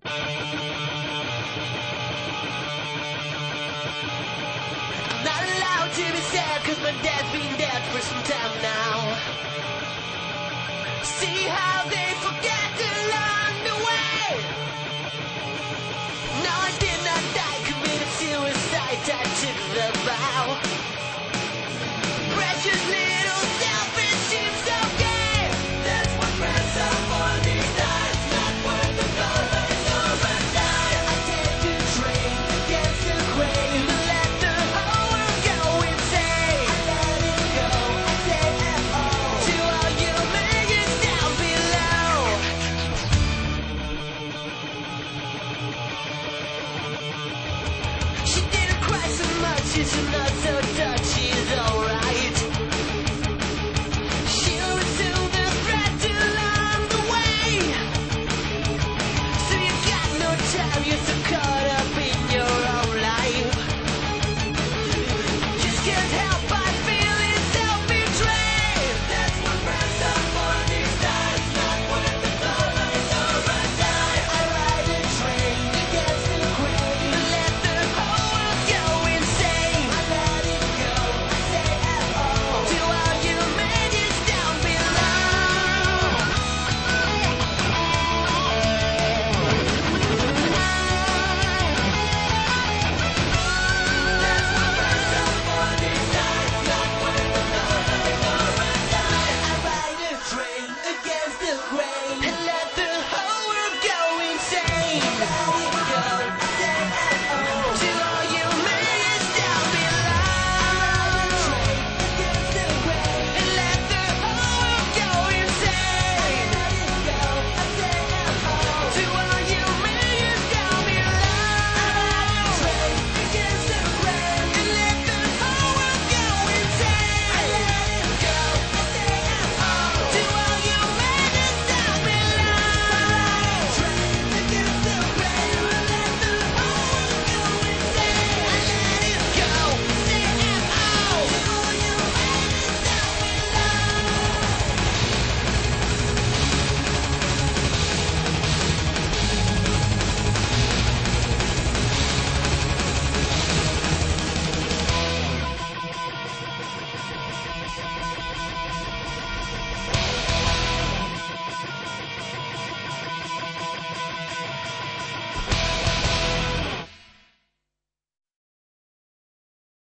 Not allowed to be sad, cause my dad's been dead for some time now. See how they forget along the way. No, I did not die, committed suicide, I took the vow. Precious little selfish seems okay. That's what friends are for these days. Not worth the gold, but it's overdone. I tend to train against the grain, to let the whole world go insane. I let it go, I say F.O. to all you millions down below. She didn't cry so much, she's not so